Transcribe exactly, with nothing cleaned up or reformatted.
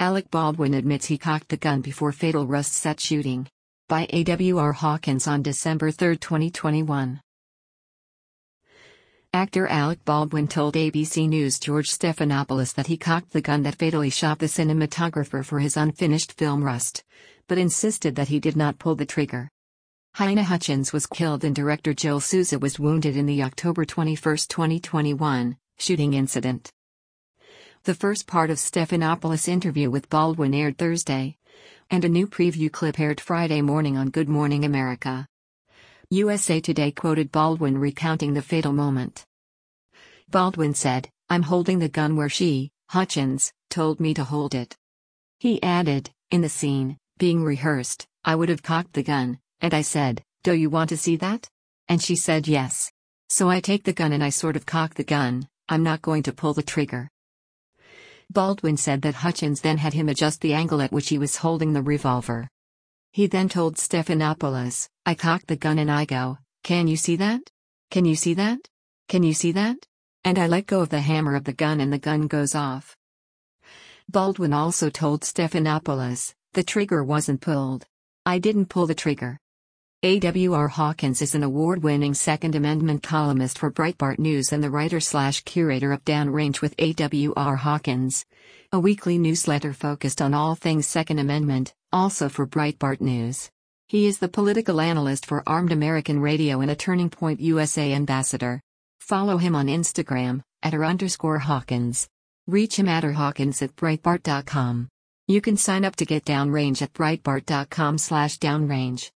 Alec Baldwin admits he cocked the gun before fatal Rust set shooting. By A W R Hawkins on December third, twenty twenty-one. Actor Alec Baldwin told A B C News' George Stephanopoulos that he cocked the gun that fatally shot the cinematographer for his unfinished film Rust, but insisted that he did not pull the trigger. Halyna Hutchins was killed and director Joel Souza was wounded in the October twenty-first, twenty twenty-one, shooting incident. The first part of Stephanopoulos' interview with Baldwin aired Thursday, and a new preview clip aired Friday morning on Good Morning America. U S A Today quoted Baldwin recounting the fatal moment. Baldwin said, "I'm holding the gun where she, Hutchins, told me to hold it." He added, "In the scene, being rehearsed, I would have cocked the gun, and I said, 'Do you want to see that?' And she said yes. So I take the gun and I sort of cock the gun, I'm not going to pull the trigger." Baldwin said that Hutchins then had him adjust the angle at which he was holding the revolver. He then told Stephanopoulos, "I cocked the gun and I go, 'Can you see that? Can you see that? Can you see that?' And I let go of the hammer of the gun and the gun goes off." Baldwin also told Stephanopoulos, "The trigger wasn't pulled. I didn't pull the trigger." A W R Hawkins is an award-winning Second Amendment columnist for Breitbart News and the writer-slash-curator of Downrange with A W R Hawkins, a weekly newsletter focused on all things Second Amendment, also for Breitbart News. He is the political analyst for Armed American Radio and a Turning Point U S A ambassador. Follow him on Instagram, at r underscore Hawkins. Reach him at rhawkins at breitbart dot com. You can sign up to get Downrange at breitbart dot com slash downrange.